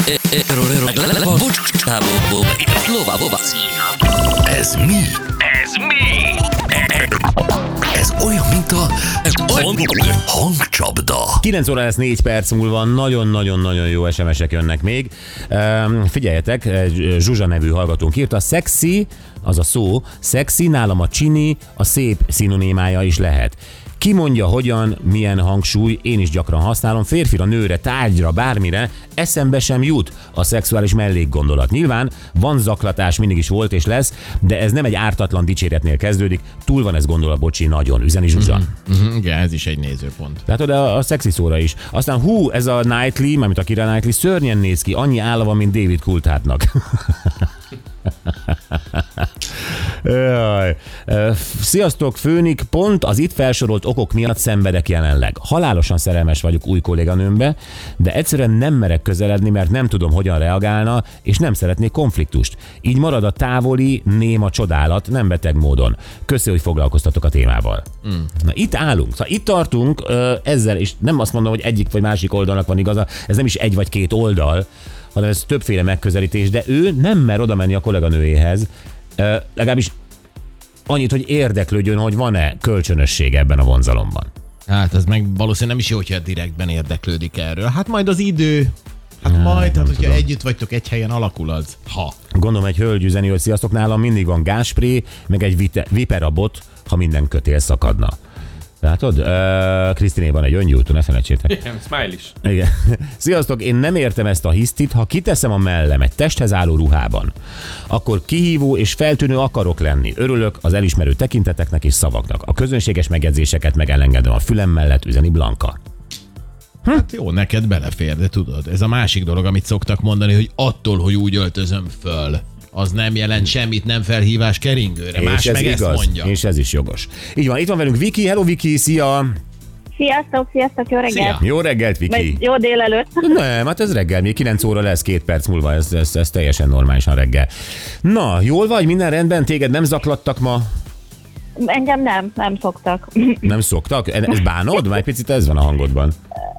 Ez mi? Ez olyan, mint a hangcsapda. 9 óra lesz 4 perc múlva, nagyon-nagyon-nagyon jó SMS-ek jönnek még. Figyeljetek, Zsuzsa nevű hallgatónk írta, szexi, az a szó, szexi, nálam a csini, a szép szinonimája is lehet. Ki mondja, hogyan, milyen hangsúly, én is gyakran használom, férfira, nőre, tárgyra, bármire, eszembe sem jut a szexuális mellékgondolat. Nyilván van zaklatás, mindig is volt és lesz, de ez nem egy ártatlan dicséretnél kezdődik, túl van ez gondolat, bocsi, nagyon, üzeni Zsuzsa. Igen, ez is egy nézőpont. Látod, a szexi szóra is. Aztán ez a Knightley, mármint a Kira Knightley, szörnyen néz ki, annyi álla van, mint David Coulthardnak. Sziasztok, Főnik, pont az itt felsorolt okok miatt szenvedek jelenleg. Halálosan szerelmes vagyok új kolléganőmbe, de egyszerűen nem merek közeledni, mert nem tudom, hogyan reagálna, és nem szeretnék konfliktust. Így marad a távoli, néma csodálat, nem beteg módon. Köszi, hogy foglalkoztatok a témával. Na, itt állunk, szóval itt tartunk ezzel, és nem azt mondom, hogy egyik vagy másik oldalnak van igaza, ez nem is egy vagy két oldal, hanem ez többféle megközelítés, de ő nem mer oda menni a kolléganőjéhez, legalábbis annyit, hogy érdeklődjön, hogy van-e kölcsönösség ebben a vonzalomban. Hát ez meg valószínűleg nem is jó, hogyha direktben érdeklődik erről. Hát majd az idő, hát hogyha együtt vagytok egy helyen, alakul az. Gondolom, egy hölgy üzeni, hogy sziasztok, nálam mindig van gázspré, meg egy viperabot, ha minden kötél szakadna. Látod? Krisztiné van egy öngyújtó, ne felejtsétek. Igen, smile is. Igen. Sziasztok, én nem értem ezt a hisztit, ha kiteszem a mellem egy testhez álló ruhában, akkor kihívó és feltűnő akarok lenni. Örülök az elismerő tekinteteknek és szavaknak. A közönséges megjegyzéseket meg elengedem a fülem mellett, üzeni Blanka. Hát jó, neked belefér, de tudod, ez a másik dolog, amit szoktak mondani, hogy attól, hogy úgy öltözöm föl, az nem jelent semmit, nem felhívás keringőre. Más meg igaz, ezt mondja. És ez is jogos. Így van, itt van velünk Viki. Hello Viki, szia! Sziasztok, jó reggelt! Szia. Jó reggelt, Viki! Vagy jó délelőtt! Nem, hát ez reggel, még 9 óra lesz, 2 perc múlva, ez teljesen normálisan reggel. Na, jól vagy, minden rendben? Téged nem zaklattak ma? Engem nem szoktak. Nem szoktak? Ez bánod? Már egy picit ez van a hangodban.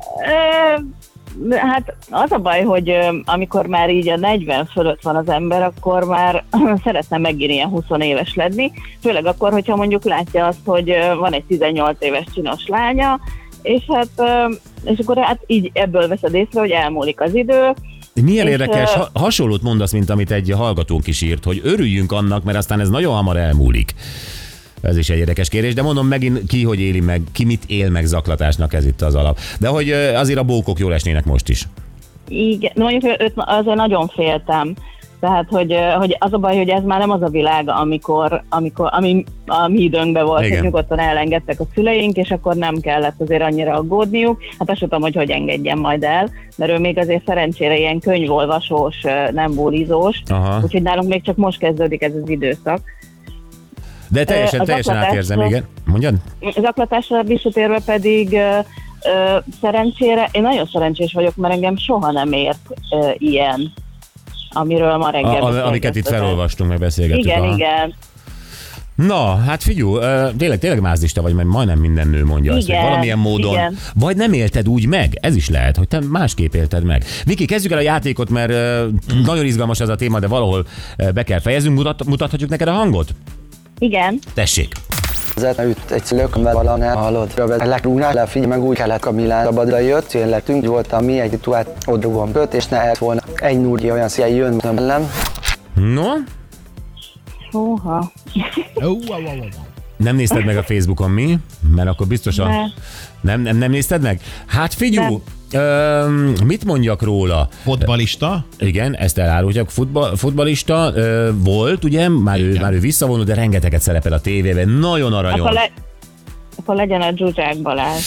Hát az a baj, hogy amikor már így a 40 fölött van az ember, akkor már szeretne megint ilyen 20 éves lenni, főleg akkor, hogyha mondjuk látja azt, hogy van egy 18 éves csinos lánya, és akkor hát így ebből veszed észre, hogy elmúlik az idő. Milyen érdekes, hasonlót mondasz, mint amit egy hallgatónk is írt, hogy örüljünk annak, mert aztán ez nagyon hamar elmúlik. Ez is egy érdekes kérdés, de mondom megint ki, hogy éli meg, ki mit él meg zaklatásnak, ez itt az alap. De hogy azért a bókok jól esnének most is. Igen, mondjuk őt azért nagyon féltem. Tehát, hogy az a baj, hogy ez már nem az a világ, ami a mi időnkben volt, hogy nyugodtan elengedtek a szüleink, és akkor nem kellett azért annyira aggódniuk. Hát azt tudom, hogy engedjen majd el, mert ő még azért szerencsére ilyen könyvolvasós, nem bulizós, úgyhogy nálunk még csak most kezdődik ez az időszak. De teljesen átérzem, igen. Mondjad? Zaklatásra visszatérve pedig szerencsére, én nagyon szerencsés vagyok, mert engem soha nem ért ilyen, amiről ma reggel amiket itt felolvastunk, meg beszélgettük. Igen. Na, hát figyelj, tényleg mázlista vagy, mert majdnem minden nő mondja azt, hogy valamilyen módon, vagy nem élted úgy meg, ez is lehet, hogy te másképp élted meg. Viki, kezdjük el a játékot, mert nagyon izgalmas ez a téma, de valahol be kell fejeznünk, mutathatjuk neked a hangot? Igen. Tessék. Üt egy szülőkömben valamnál hallott, legrúgnál le, figyelj meg, úgy kellett Kamilán szabadra jött, én lettünk, voltam mi egy rituált, ott rúgom köt, és ne el volna egy núrja olyan szia, jön mellem. No? Húha. Nem nézted meg a Facebookon, mi? Mert akkor biztosan... Nem nézted meg? Hát figyelj, mit mondjak róla? Futballista? Igen, ezt elárulják. Futballista volt, ugye? Már ő visszavonult, de rengeteget szerepel a tévében. Nagyon aranyos. Akkor legyen a Zsuzsák Balázs.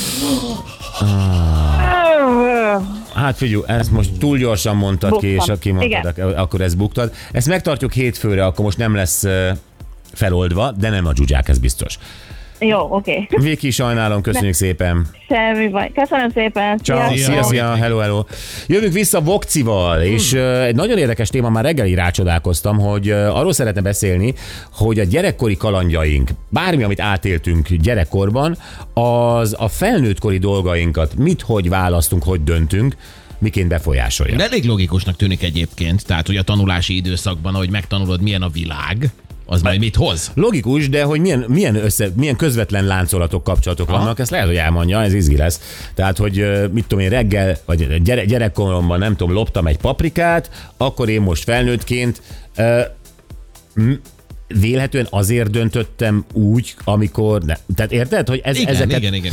Hát figyelj, ezt most túl gyorsan mondtad Buktam. ki, és aki mondtad, akkor ezt buktad. Ezt megtartjuk hétfőre, akkor most nem lesz feloldva, de nem a Zsuzsák, ez biztos. Jó, oké. Viki, sajnálom, köszönjük szépen. Semmi baj. Köszönöm szépen. Ciao, szia, hello. Jövünk vissza Vokcival, és egy nagyon érdekes téma, már reggel rácsodálkoztam, hogy arról szeretne beszélni, hogy a gyerekkori kalandjaink, bármi, amit átéltünk gyerekkorban, az a felnőttkori dolgainkat hogy választunk, hogy döntünk, miként befolyásolja. De elég logikusnak tűnik egyébként, tehát hogy a tanulási időszakban, ahogy megtanulod, milyen a világ, az majd mit hoz? Logikus, de hogy milyen közvetlen láncolatok, kapcsolatok vannak, ezt lehet, hogy elmondja, ez izgi lesz. Tehát, hogy mit tudom én, reggel, vagy gyerekkoromban nem tudom, loptam egy paprikát, akkor én most felnőttként vélhetően azért döntöttem úgy, amikor... Tehát érted, hogy ezeket... Igen.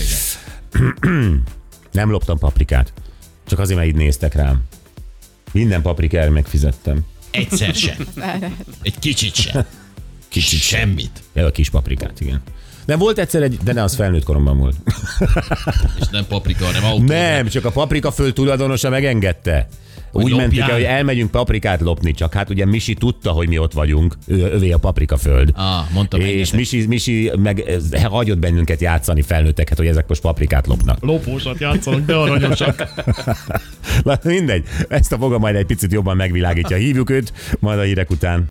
Nem loptam paprikát. Csak azért, mert így néztek rám. Minden paprikára megfizettem. Egyszer sem. Egy kicsit sem. Kicsit semmit. Ja, a kis paprikát, igen. De volt egyszer de ne, az felnőtt koromban volt. És nem paprika, hanem autó. Nem, csak a paprika föld tulajdonosa megengedte. Úgy mentünk el, hogy elmegyünk paprikát lopni, csak hát ugye Misi tudta, hogy mi ott vagyunk, övé a paprikaföld. Mondtam. És Misi meg hagyott bennünket játszani felnőtteket, hogy ezek most paprikát lopnak. Lopósat játszanak, de aranyosak. Na mindegy, ezt a foga majd egy picit jobban megvilágítja. Hívjuk őt, majd a hírek után.